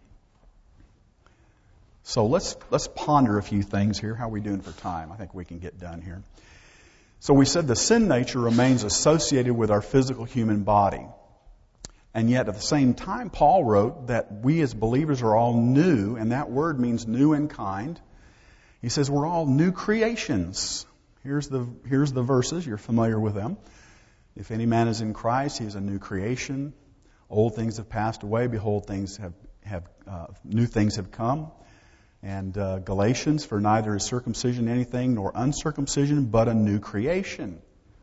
So let's let's ponder a few things here. How are we doing for time? I think we can get done here. So we said the sin nature remains associated with our physical human body. And yet at the same time, Paul wrote that we as believers are all new, and that word means new in kind. He says we're all new creations. Here's the here's the verses. You're familiar with them. If any man is in Christ, he is a new creation. Old things have passed away. Behold, things have, have uh, new things have come. And uh, Galatians, for neither is circumcision anything nor uncircumcision, but a new creation.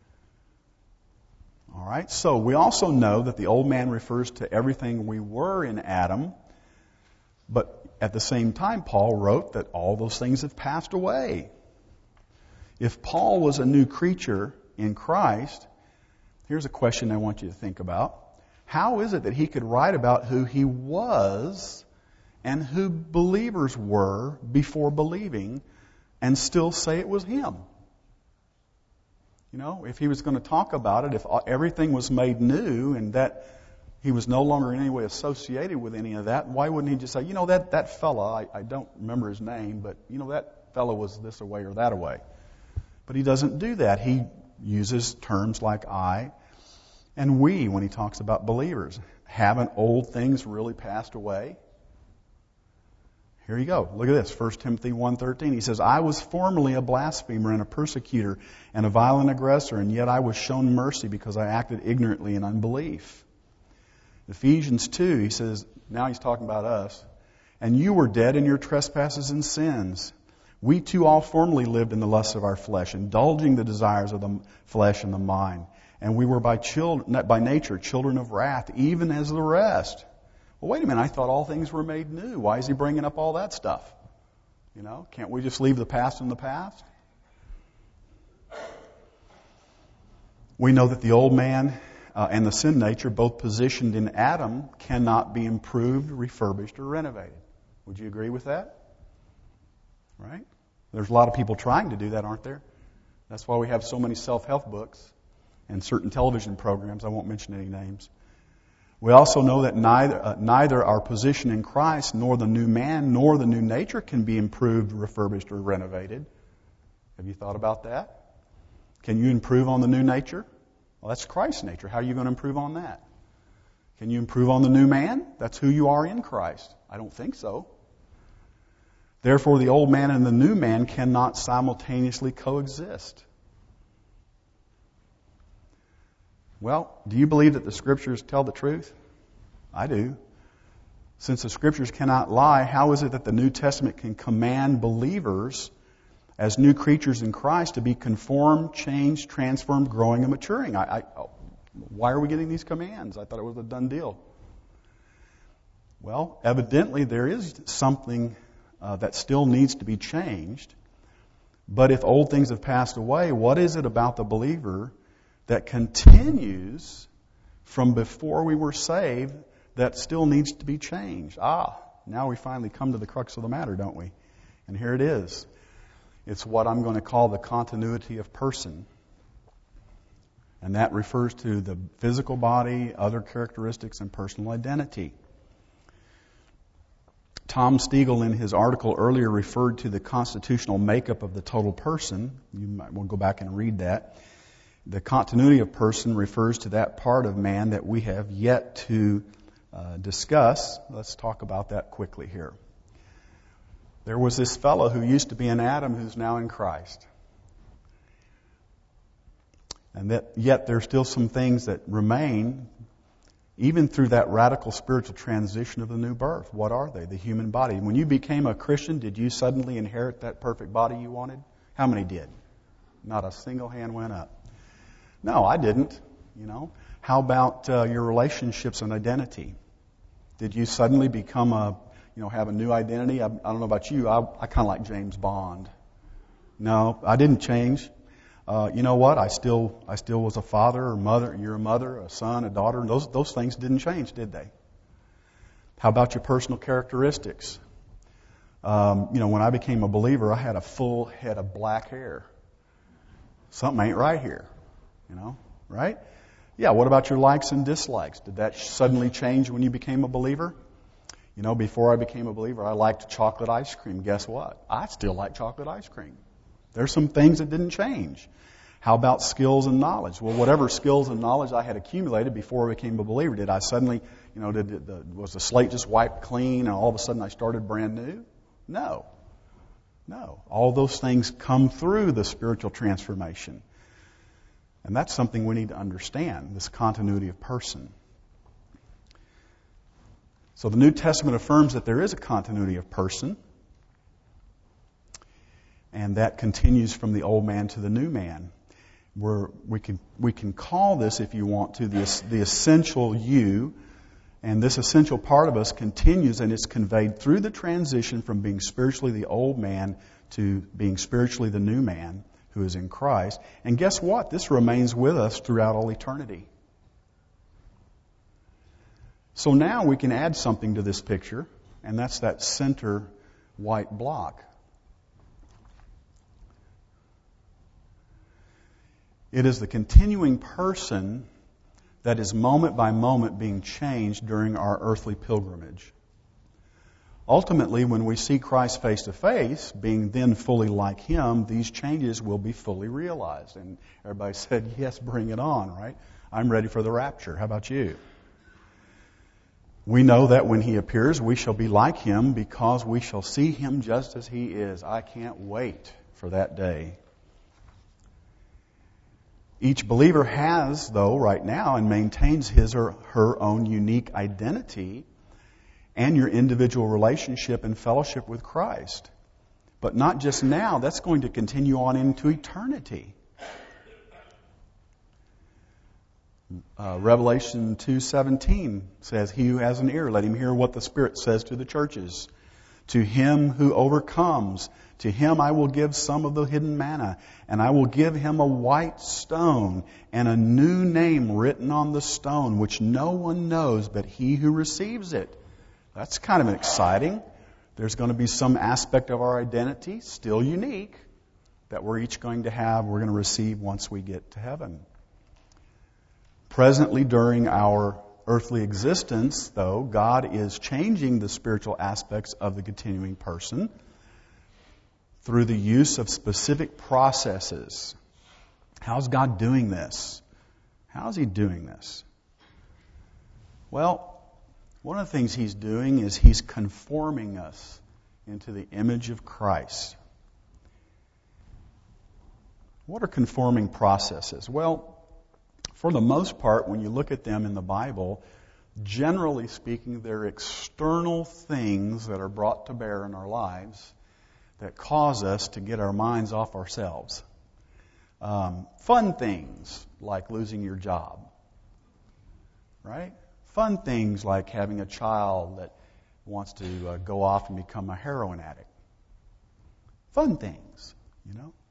All right, so we also know that the old man refers to everything we were in Adam, but at the same time, Paul wrote that all those things have passed away. If Paul was a new creature in Christ, here's a question I want you to think about. How is it that he could write about who he was and who believers were before believing and still say it was him? You know, if he was going to talk about it, if everything was made new and that he was no longer in any way associated with any of that, why wouldn't he just say, you know, that, that fella, I, I don't remember his name, but, you know, that fella was this away or that away. But he doesn't do that. He uses terms like I and we when he talks about believers. Haven't old things really passed away? Here you go. Look at this. First Timothy one thirteen. He says, I was formerly a blasphemer and a persecutor and a violent aggressor, and yet I was shown mercy because I acted ignorantly in unbelief. Ephesians two, he says, now he's talking about us. And you were dead in your trespasses and sins. We too all formerly lived in the lusts of our flesh, indulging the desires of the flesh and the mind. And we were by, children, by nature children of wrath, even as the rest. Well, wait a minute, I thought all things were made new. Why is he bringing up all that stuff? You know, can't we just leave the past in the past? We know that the old man uh, and the sin nature, both positioned in Adam, cannot be improved, refurbished, or renovated. Would you agree with that? Right? There's a lot of people trying to do that, aren't there? That's why we have so many self-help books and certain television programs. I won't mention any names. We also know that neither, uh, neither our position in Christ, nor the new man, nor the new nature can be improved, refurbished, or renovated. Have you thought about that? Can you improve on the new nature? Well, that's Christ's nature. How are you going to improve on that? Can you improve on the new man? That's who you are in Christ. I don't think so. Therefore, the old man and the new man cannot simultaneously coexist. Well, do you believe that the Scriptures tell the truth? I do. Since the Scriptures cannot lie, how is it that the New Testament can command believers as new creatures in Christ to be conformed, changed, transformed, growing, and maturing? I, I, why are we getting these commands? I thought it was a done deal. Well, evidently there is something uh, that still needs to be changed. But if old things have passed away, what is it about the believer that continues from before we were saved that still needs to be changed? Ah, now we finally come to the crux of the matter, don't we? And here it is. It's what I'm going to call the continuity of person. And that refers to the physical body, other characteristics, and personal identity. Tom Stegall, in his article earlier, referred to the constitutional makeup of the total person. You might want to go back and read that. The continuity of person refers to that part of man that we have yet to uh, discuss. Let's talk about that quickly here. There was this fellow who used to be in Adam who's now in Christ. And that yet there's still some things that remain even through that radical spiritual transition of the new birth. What are they? The human body. When you became a Christian, did you suddenly inherit that perfect body you wanted? How many did? Not a single hand went up. No, I didn't. You know. How about uh, your relationships and identity? Did you suddenly become a, you know, have a new identity? I, I don't know about you. I, I kind of like James Bond. No, I didn't change. Uh, you know what? I still, I still was a father or mother. You're a mother, a son, a daughter. Those, those things didn't change, did they? How about your personal characteristics? Um, you know, when I became a believer, I had a full head of black hair. Something ain't right here. You know, right? Yeah. What about your likes and dislikes? Did that suddenly change when you became a believer? You know, before I became a believer, I liked chocolate ice cream. Guess what? I still like chocolate ice cream. There's some things that didn't change. How about skills and knowledge? Well, whatever skills and knowledge I had accumulated before I became a believer, did I suddenly, you know, did, did the, was the slate just wiped clean and all of a sudden I started brand new? No. No. All those things come through the spiritual transformation. And that's something we need to understand, this continuity of person. So the New Testament affirms that there is a continuity of person. And that continues from the old man to the new man. We're, we can we can call this, if you want to, the, the essential you. And this essential part of us continues and is conveyed through the transition from being spiritually the old man to being spiritually the new man who is in Christ. And guess what? This remains with us throughout all eternity. So now we can add something to this picture, and that's that center white block. It is the continuing person that is moment by moment being changed during our earthly pilgrimage. Ultimately, when we see Christ face to face, being then fully like Him, these changes will be fully realized. And everybody said, yes, bring it on, right? I'm ready for the rapture. How about you? We know that when He appears, we shall be like Him because we shall see Him just as He is. I can't wait for that day. Each believer has, though, right now, and maintains his or her own unique identity and your individual relationship and fellowship with Christ. But not just now, that's going to continue on into eternity. Uh, Revelation two seventeen says, "He who has an ear, let him hear what the Spirit says to the churches. To him who overcomes, to him I will give some of the hidden manna, and I will give him a white stone and a new name written on the stone, which no one knows but he who receives it." That's kind of exciting. There's going to be some aspect of our identity, still unique, that we're each going to have, we're going to receive once we get to heaven. Presently, during our earthly existence, though, God is changing the spiritual aspects of the continuing person through the use of specific processes. How's God doing this? How's He doing this? Well, one of the things He's doing is He's conforming us into the image of Christ. What are conforming processes? Well, for the most part, when you look at them in the Bible, generally speaking, they're external things that are brought to bear in our lives that cause us to get our minds off ourselves. Um, fun things like losing your job, right? Fun things like having a child that wants to uh, go off and become a heroin addict. Fun things, you know.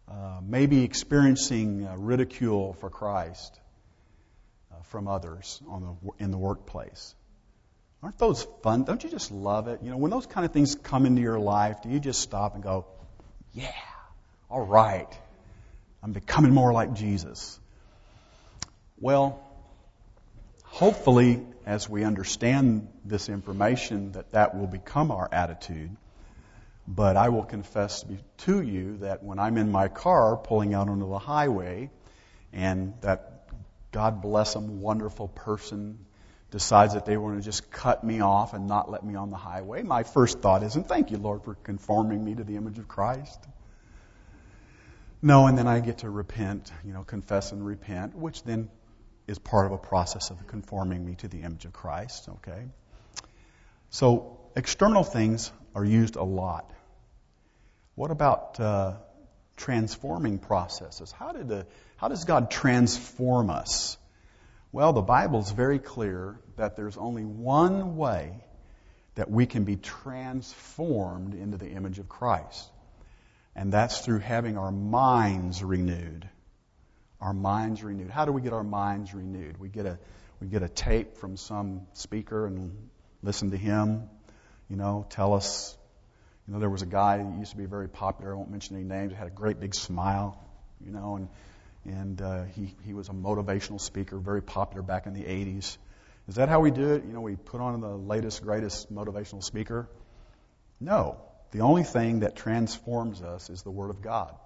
uh, maybe experiencing uh, ridicule for Christ uh, from others on the, in the workplace. Aren't those fun? Don't you just love it? You know, when those kind of things come into your life, do you just stop and go, yeah, all right, I'm becoming more like Jesus? Well, hopefully, as we understand this information, that that will become our attitude. But I will confess to you that when I'm in my car pulling out onto the highway and that, God bless them, wonderful person decides that they want to just cut me off and not let me on the highway, my first thought isn't, thank you, Lord, for conforming me to the image of Christ. No, and then I get to repent, you know, confess and repent, which then is part of a process of conforming me to the image of Christ, okay? So external things are used a lot. What about uh, transforming processes? How did the, how does God transform us? Well, the Bible's very clear that there's only one way that we can be transformed into the image of Christ. And that's through having our minds renewed. Our minds renewed. How do we get our minds renewed? We get a we get a tape from some speaker and listen to him, you know, tell us, you know, there was a guy who used to be very popular, I won't mention any names, had a great big smile, you know, and and uh, he, he was a motivational speaker, very popular back in the eighties. Is that how we do it? You know, we put on the latest, greatest motivational speaker? No. The only thing that transforms us is the Word of God.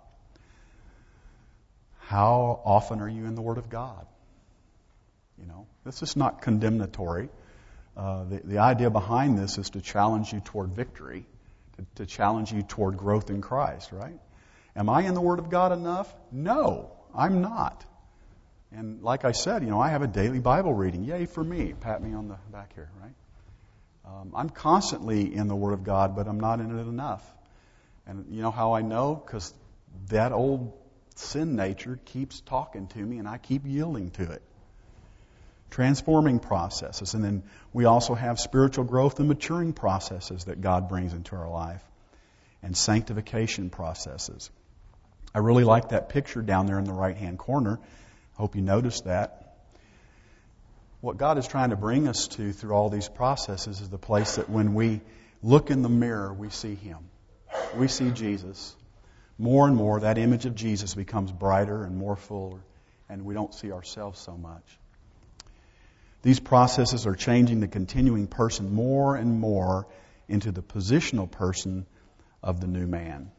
How often are you in the Word of God? You know, this is not condemnatory. Uh, the, the idea behind this is to challenge you toward victory, to, to challenge you toward growth in Christ, right? Am I in the Word of God enough? No, I'm not. And like I said, you know, I have a daily Bible reading. Yay for me. Pat me on the back here, right? Um, I'm constantly in the Word of God, but I'm not in it enough. And you know how I know? Because that old sin nature keeps talking to me, and I keep yielding to it. Transforming processes. And then we also have spiritual growth and maturing processes that God brings into our life. And sanctification processes. I really like that picture down there in the right-hand corner. Hope you noticed that. What God is trying to bring us to through all these processes is the place that when we look in the mirror, we see Him. We see Jesus. More and more, that image of Jesus becomes brighter and more fuller, and we don't see ourselves so much. These processes are changing the continuing person more and more into the positional person of the new man.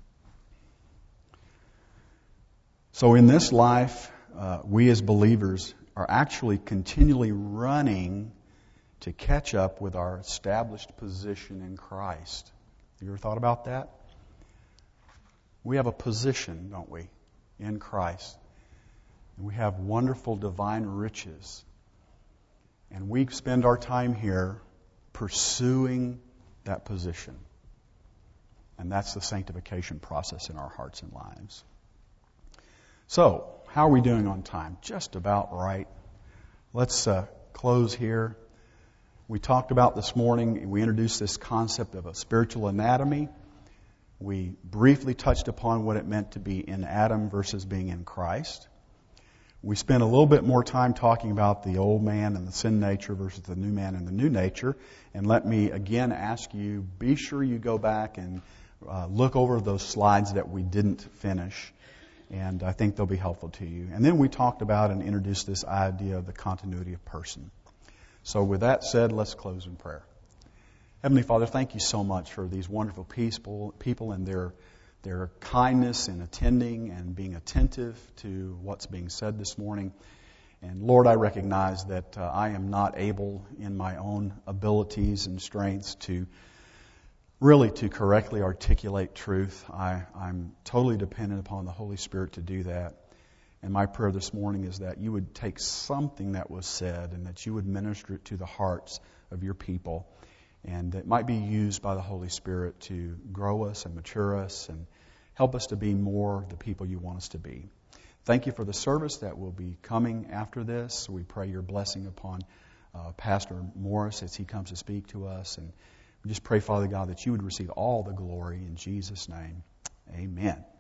So in this life, uh, we as believers are actually continually running to catch up with our established position in Christ. Have you ever thought about that? We have a position, don't we, in Christ. And we have wonderful divine riches. And we spend our time here pursuing that position. And that's the sanctification process in our hearts and lives. So, how are we doing on time? Just about right. Let's uh, close here. We talked about this morning, we introduced this concept of a spiritual anatomy. We briefly touched upon what it meant to be in Adam versus being in Christ. We spent a little bit more time talking about the old man and the sin nature versus the new man and the new nature. And let me again ask you, be sure you go back and uh, look over those slides that we didn't finish. And I think they'll be helpful to you. And then we talked about and introduced this idea of the continuity of person. So with that said, let's close in prayer. Heavenly Father, thank you so much for these wonderful peaceful people and their their kindness in attending and being attentive to what's being said this morning. And Lord, I recognize that uh, I am not able in my own abilities and strengths to really to correctly articulate truth. I, I'm totally dependent upon the Holy Spirit to do that. And my prayer this morning is that you would take something that was said and that you would minister it to the hearts of your people. And it might be used by the Holy Spirit to grow us and mature us and help us to be more the people you want us to be. Thank you for the service that will be coming after this. We pray your blessing upon uh, Pastor Morris as he comes to speak to us. And we just pray, Father God, that you would receive all the glory in Jesus' name. Amen.